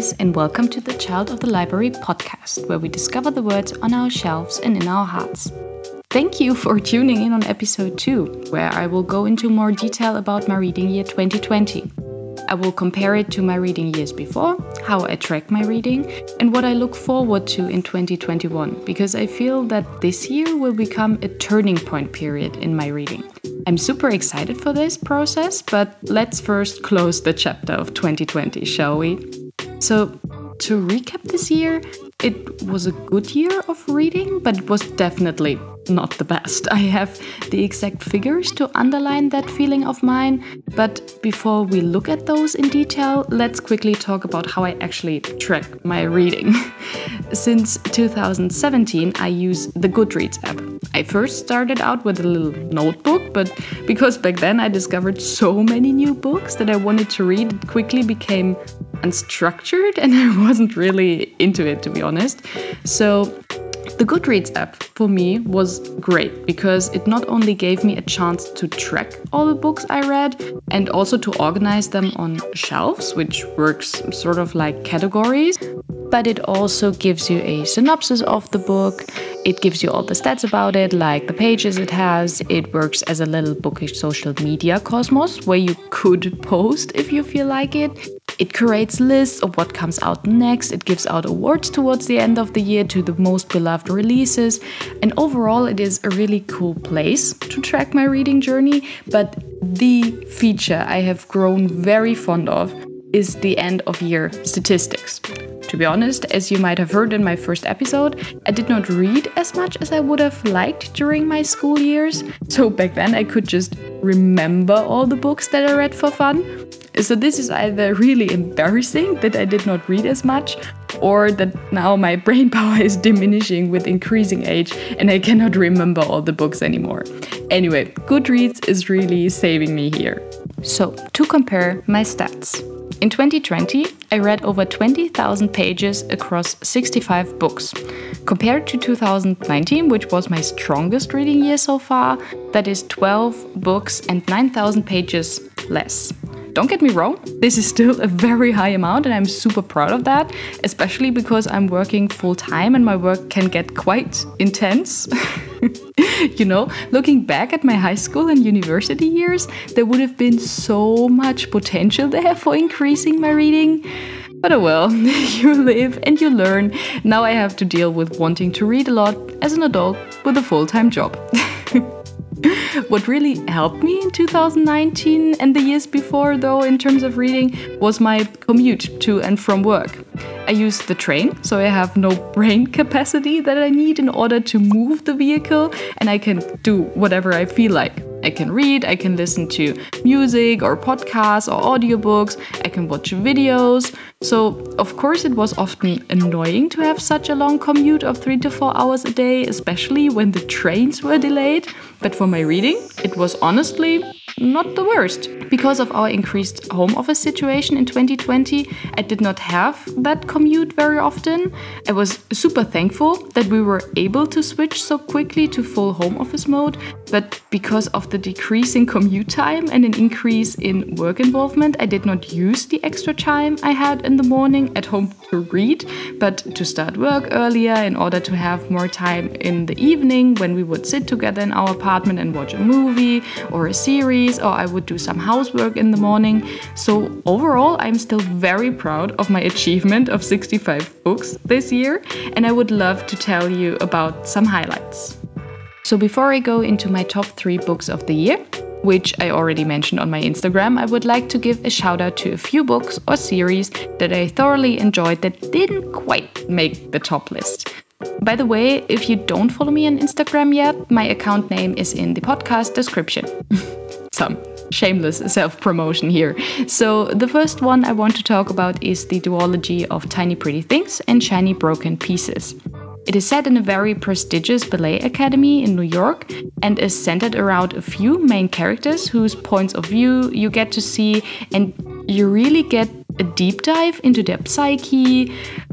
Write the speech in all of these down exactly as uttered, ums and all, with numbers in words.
guys, and welcome to the Child of the Library podcast, where we discover the words on our shelves and in our hearts. Thank you for tuning in on episode two, where I will go into more detail about my reading year twenty twenty. I will compare it to my reading years before, how I track my reading, and what I look forward to in twenty twenty-one, because I feel that this year will become a turning point period in my reading. I'm super excited for this process, but let's first close the chapter of twenty twenty, shall we? So, to recap this year, it was a good year of reading, but it was definitely not the best. I have the exact figures to underline that feeling of mine, but before we look at those in detail, let's quickly talk about how I actually track my reading. Since two thousand seventeen, I use the Goodreads app. I first started out with a little notebook, but because back then I discovered so many new books that I wanted to read, it quickly became unstructured and I wasn't really into it, to be honest. So the Goodreads app for me was great because it not only gave me a chance to track all the books I read and also to organize them on shelves, which works sort of like categories, but it also gives you a synopsis of the book. It gives you all the stats about it, like the pages it has. It works as a little bookish social media cosmos where you could post if you feel like it. It curates lists of what comes out next. It gives out awards towards the end of the year to the most beloved releases. And overall, it is a really cool place to track my reading journey. But the feature I have grown very fond of is the end of year statistics. To be honest, as you might have heard in my first episode, I did not read as much as I would have liked during my school years. So back then I could just remember all the books that I read for fun. So this is either really embarrassing that I did not read as much, or that now my brain power is diminishing with increasing age and I cannot remember all the books anymore. Anyway, Goodreads is really saving me here. So, to compare my stats. In twenty twenty, I read over twenty thousand pages across sixty-five books. Compared to two thousand nineteen, which was my strongest reading year so far, that is twelve books and nine thousand pages less. Don't get me wrong, this is still a very high amount and I'm super proud of that, especially because I'm working full-time and my work can get quite intense. You know, looking back at my high school and university years, there would have been so much potential there for increasing my reading. But oh well, you live and you learn. Now I have to deal with wanting to read a lot as an adult with a full-time job. What really helped me in two thousand nineteen and the years before, though, in terms of reading, was my commute to and from work. I use the train, so I have no brain capacity that I need in order to move the vehicle, and I can do whatever I feel like. I can read, I can listen to music or podcasts or audiobooks, I can watch videos. So, of course, it was often annoying to have such a long commute of three to four hours a day, especially when the trains were delayed. But for my reading, it was honestly not the worst. Because of our increased home office situation in twenty twenty, I did not have that commute very often. I was super thankful that we were able to switch so quickly to full home office mode, but because of the decreasing commute time and an increase in work involvement, I did not use the extra time I had in the morning at home to read, but to start work earlier in order to have more time in the evening when we would sit together in our apartment and watch a movie or a series, or I would do some housework in the morning. So overall, I'm still very proud of my achievement of sixty-five books this year, and I would love to tell you about some highlights. So before I go into my top three books of the year, which I already mentioned on my Instagram, I would like to give a shout out to a few books or series that I thoroughly enjoyed that didn't quite make the top list. By the way, if you don't follow me on Instagram yet, my account name is in the podcast description. Some shameless self-promotion here. So the first one I want to talk about is the duology of Tiny Pretty Things and Shiny Broken Pieces. It is set in a very prestigious ballet academy in New York and is centered around a few main characters whose points of view you get to see, and you really get a deep dive into their psyche,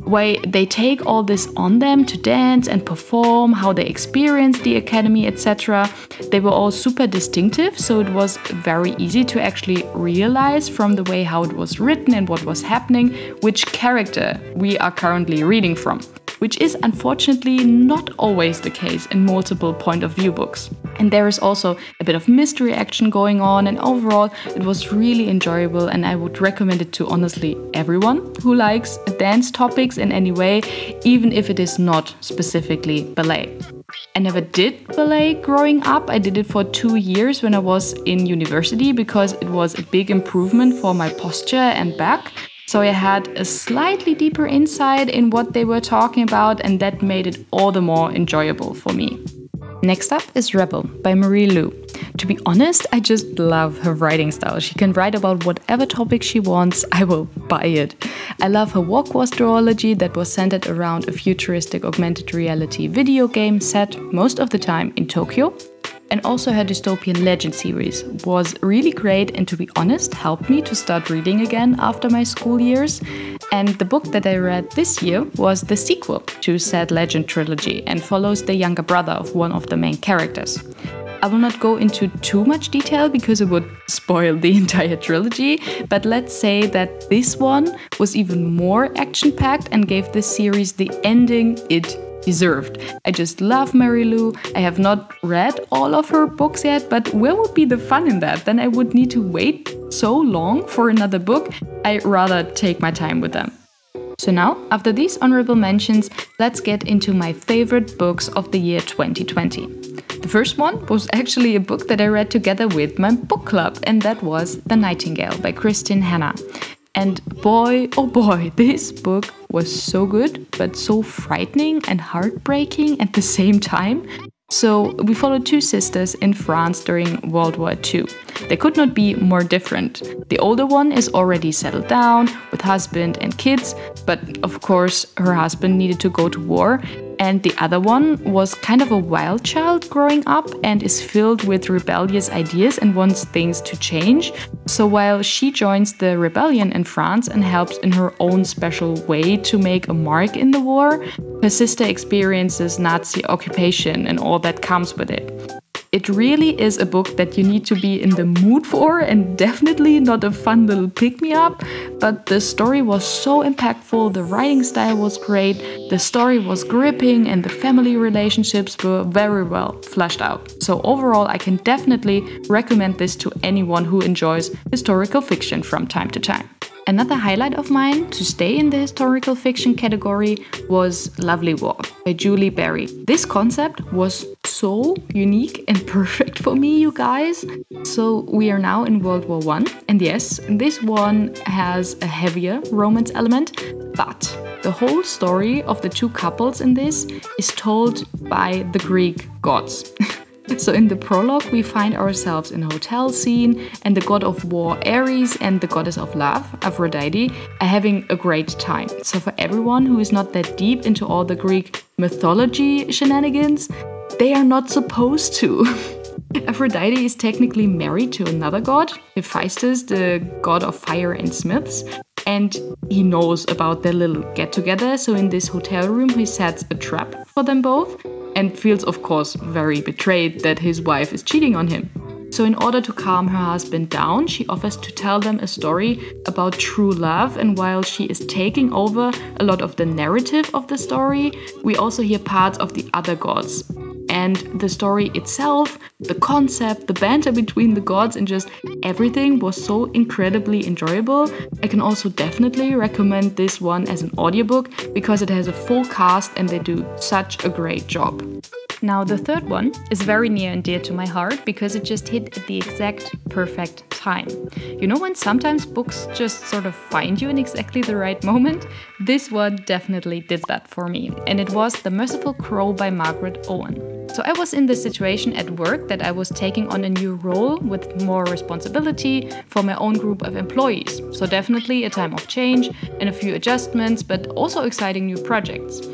way they take all this on them to dance and perform, how they experience the academy, et cetera. They were all super distinctive, so it was very easy to actually realize from the way how it was written and what was happening which character we are currently reading from, which is unfortunately not always the case in multiple point of view books. And there is also a bit of mystery action going on, and overall it was really enjoyable, and I would recommend it to honestly everyone who likes dance topics in any way, even if it is not specifically ballet. I never did ballet growing up. I did it for two years when I was in university because it was a big improvement for my posture and back. So I had a slightly deeper insight in what they were talking about, and that made it all the more enjoyable for me. Next up is Rebel by Marie Lu. To be honest, I just love her writing style. She can write about whatever topic she wants. I will buy it. I love her walk was duology that was centered around a futuristic augmented reality video game set most of the time in Tokyo. And also her dystopian legend series was really great, and to be honest, helped me to start reading again after my school years. And the book that I read this year was the sequel to said legend trilogy and follows the younger brother of one of the main characters. I will not go into too much detail because it would spoil the entire trilogy, but let's say that this one was even more action-packed and gave this series the ending it deserved. I just love Marie Lu. I have not read all of her books yet, but where would be the fun in that? Then I would need to wait so long for another book. I rather take my time with them. So now, after these honorable mentions, let's get into my favorite books of the year twenty twenty. The first one was actually a book that I read together with my book club, and that was The Nightingale by Kristin Hannah. And boy, oh boy, this book was so good, but so frightening and heartbreaking at the same time. So we followed two sisters in France during World War Two. They could not be more different. The older one is already settled down with husband and kids, but of course her husband needed to go to war. And the other one was kind of a wild child growing up and is filled with rebellious ideas and wants things to change. So while she joins the rebellion in France and helps in her own special way to make a mark in the war, her sister experiences Nazi occupation and all that comes with it. It really is a book that you need to be in the mood for, and definitely not a fun little pick-me-up, but the story was so impactful, the writing style was great, the story was gripping, and the family relationships were very well fleshed out. So overall, I can definitely recommend this to anyone who enjoys historical fiction from time to time. Another highlight of mine, to stay in the historical fiction category, was Lovely War by Julie Berry. This concept was so unique and perfect for me, you guys. So we are now in World War One, and yes, this one has a heavier romance element, but the whole story of the two couples in this is told by the Greek gods. So in the prologue, we find ourselves in a hotel scene, and the god of war Ares and the goddess of love Aphrodite are having a great time. So for everyone who is not that deep into all the Greek mythology shenanigans, they are not supposed to. Aphrodite is technically married to another god, Hephaestus, the god of fire and smiths, and he knows about their little get-together. So in this hotel room, he sets a trap for them both, and feels, of course, very betrayed that his wife is cheating on him. So in order to calm her husband down, she offers to tell them a story about true love, and while she is taking over a lot of the narrative of the story, we also hear parts of the other gods. And the story itself, the concept, the banter between the gods, and just everything was so incredibly enjoyable. I can also definitely recommend this one as an audiobook because it has a full cast and they do such a great job. Now, the third one is very near and dear to my heart because it just hit at the exact perfect time. You know when sometimes books just sort of find you in exactly the right moment? This one definitely did that for me, and it was The Merciful Crow by Margaret Owen. So I was in the situation at work that I was taking on a new role with more responsibility for my own group of employees. So definitely a time of change and a few adjustments, but also exciting new projects.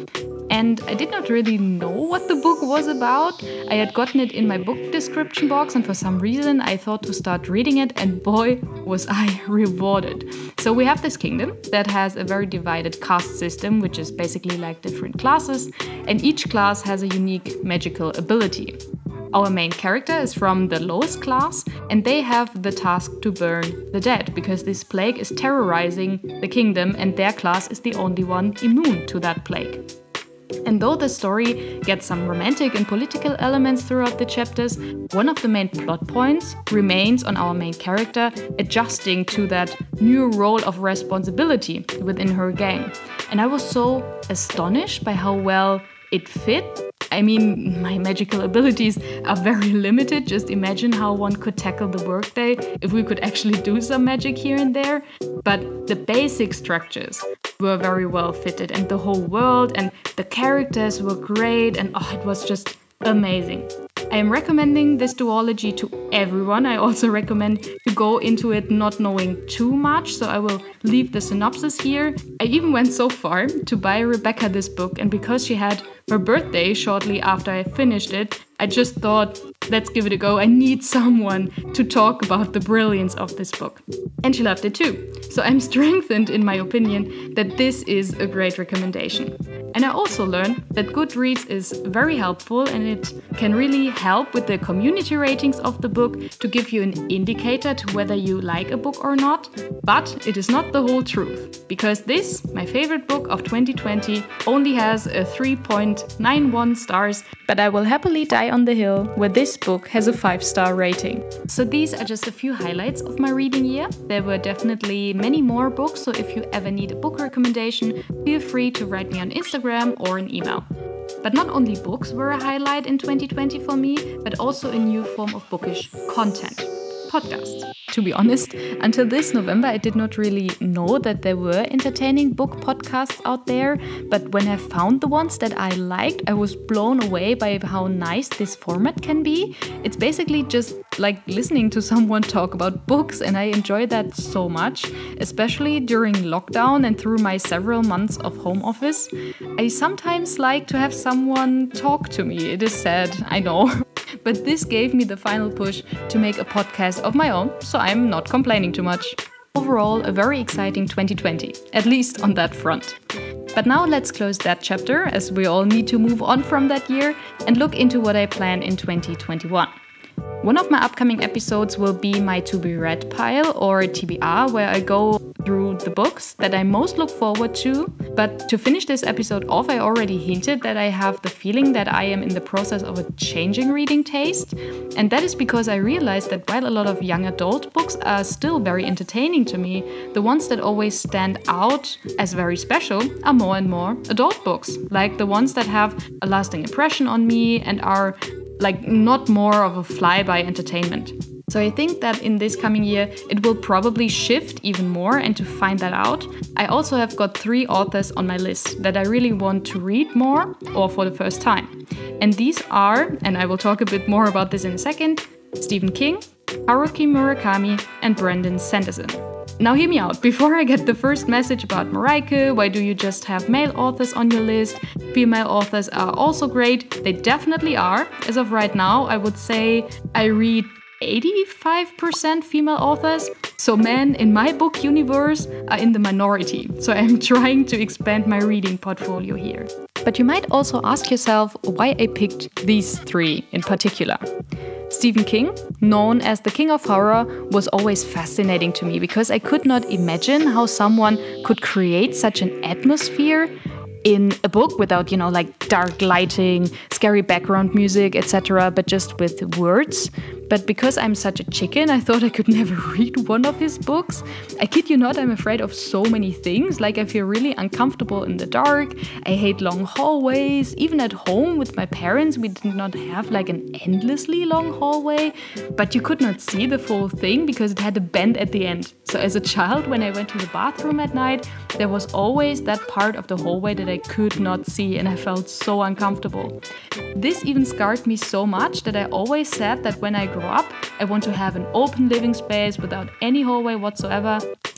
and I did not really know what the book was about. I had gotten it in my book description box, and for some reason I thought to start reading it, and boy, was I rewarded. So we have this kingdom that has a very divided caste system, which is basically like different classes, and each class has a unique magical ability. Our main character is from the lowest class, and they have the task to burn the dead, because this plague is terrorizing the kingdom and their class is the only one immune to that plague. And though the story gets some romantic and political elements throughout the chapters, one of the main plot points remains on our main character adjusting to that new role of responsibility within her gang. And I was so astonished by how well it fit. I mean, my magical abilities are very limited. Just imagine how one could tackle the workday if we could actually do some magic here and there. But the basic structures were very well fitted, and the whole world and the characters were great, and oh, it was just amazing. I am recommending this duology to everyone. I also recommend to go into it not knowing too much, so I will leave the synopsis here. I even went so far to buy Rebecca this book, and because she had her birthday shortly after I finished it, I just thought, let's give it a go. I need someone to talk about the brilliance of this book. And she loved it too. So I'm strengthened in my opinion that this is a great recommendation. And I also learned that Goodreads is very helpful, and it can really help with the community ratings of the book to give you an indicator to whether you like a book or not. But it is not the whole truth, because this, my favorite book of twenty twenty, only has a three point nine one stars, but I will happily die on the hill where this book has a five star rating. So these are just a few highlights of my reading year. There were definitely many more books, so if you ever need a book recommendation, feel free to write me on Instagram or an email. But not only books were a highlight in twenty twenty for me, but also a new form of bookish content. Podcasts. To be honest, until this November I did not really know that there were entertaining book podcasts out there, but when I found the ones that I liked, I was blown away by how nice this format can be. It's basically just like listening to someone talk about books, and I enjoy that so much, especially during lockdown and through my several months of home office. I sometimes like to have someone talk to me. It is sad, I know. But this gave me the final push to make a podcast of my own, so I'm not complaining too much. Overall, a very exciting twenty twenty, at least on that front. But now let's close that chapter, as we all need to move on from that year and look into what I plan in twenty twenty-one. One of my upcoming episodes will be my to be read pile, or T B R, where I go through the books that I most look forward to. But to finish this episode off, I already hinted that I have the feeling that I am in the process of a changing reading taste. And that is because I realized that while a lot of young adult books are still very entertaining to me, the ones that always stand out as very special are more and more adult books, like the ones that have a lasting impression on me and are like not more of a fly-by entertainment. So I think that in this coming year, it will probably shift even more, and to find that out, I also have got three authors on my list that I really want to read more or for the first time. And these are, and I will talk a bit more about this in a second, Stephen King, Haruki Murakami, and Brandon Sanderson. Now hear me out. Before I get the first message about Mareike, why do you just have male authors on your list? Female authors are also great. They definitely are. As of right now, I would say I read eighty-five percent female authors. So men in my book universe are in the minority. So I'm trying to expand my reading portfolio here. But you might also ask yourself why I picked these three in particular. Stephen King, known as the King of Horror, was always fascinating to me because I could not imagine how someone could create such an atmosphere in a book without, you know, like dark lighting, scary background music, et cetera, but just with words. But because I'm such a chicken, I thought I could never read one of his books. I kid you not, I'm afraid of so many things. Like I feel really uncomfortable in the dark. I hate long hallways. Even at home with my parents, we did not have like an endlessly long hallway, but you could not see the full thing because it had a bend at the end. So as a child, when I went to the bathroom at night, there was always that part of the hallway that I could not see, and I felt so uncomfortable. This even scarred me so much that I always said that when I grow up, I want to have an open living space without any hallway whatsoever.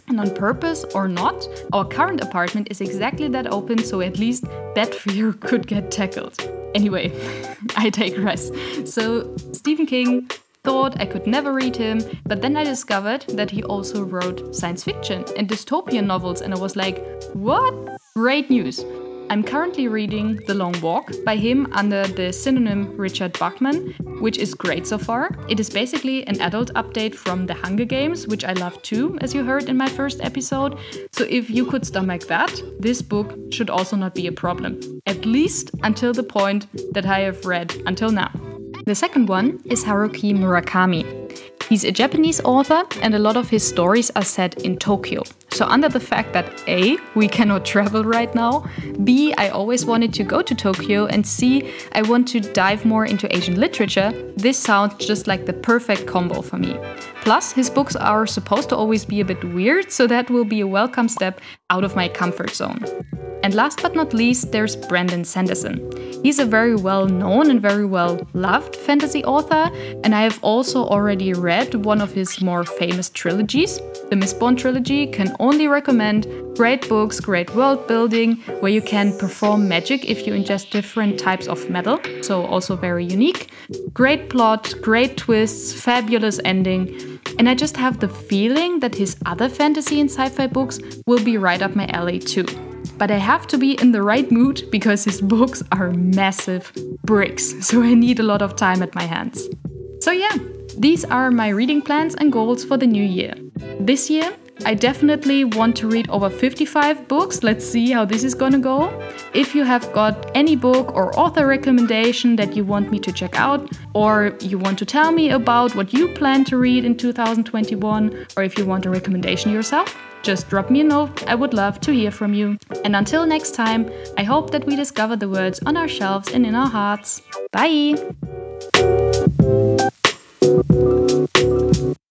And on purpose or not, our current apartment is exactly that open, so at least that fear could get tackled. Anyway, I digress. So Stephen King, thought I could never read him, but then I discovered that he also wrote science fiction and dystopian novels, and I was like, what? Great news! I'm currently reading The Long Walk by him under the synonym Richard Bachman, which is great so far. It is basically an adult update from The Hunger Games, which I love too, as you heard in my first episode. So if you could stomach that, this book should also not be a problem, at least until the point that I have read until now. The second one is Haruki Murakami. He's a Japanese author, and a lot of his stories are set in Tokyo. So under the fact that A, we cannot travel right now, B, I always wanted to go to Tokyo, and C, I want to dive more into Asian literature, this sounds just like the perfect combo for me. Plus, his books are supposed to always be a bit weird, so that will be a welcome step out of my comfort zone. And last but not least, there's Brandon Sanderson. He's a very well-known and very well-loved fantasy author, and I have also already read one of his more famous trilogies. The Mistborn trilogy can only recommend. Great books, great world building, where you can perform magic if you ingest different types of metal, so also very unique. Great plot, great twists, fabulous ending. And I just have the feeling that his other fantasy and sci-fi books will be right up my alley too. But I have to be in the right mood because his books are massive bricks, so I need a lot of time at my hands. So yeah, these are my reading plans and goals for the new year. This year, I definitely want to read over fifty-five books. Let's see how this is gonna go. If you have got any book or author recommendation that you want me to check out, or you want to tell me about what you plan to read in two thousand twenty-one, or if you want a recommendation yourself, just drop me a note. I would love to hear from you. And until next time, I hope that we discover the words on our shelves and in our hearts. Bye!